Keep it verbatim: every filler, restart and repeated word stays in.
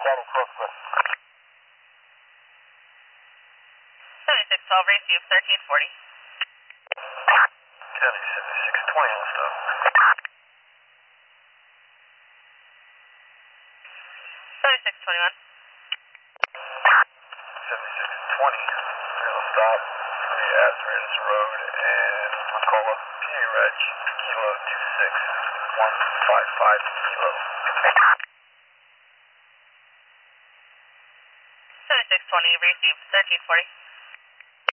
Charlie Crestwood. seventy-six twelve, receive thirteen forty. County seventy-six twenty, I'll stop. seventy-six twenty-one. seventy-six twenty, we'll stop. three Asbury's Road and Wakulla, P A Reg, Kilo two six one five five Kilo. seventy-six twenty, receive thirteen forty.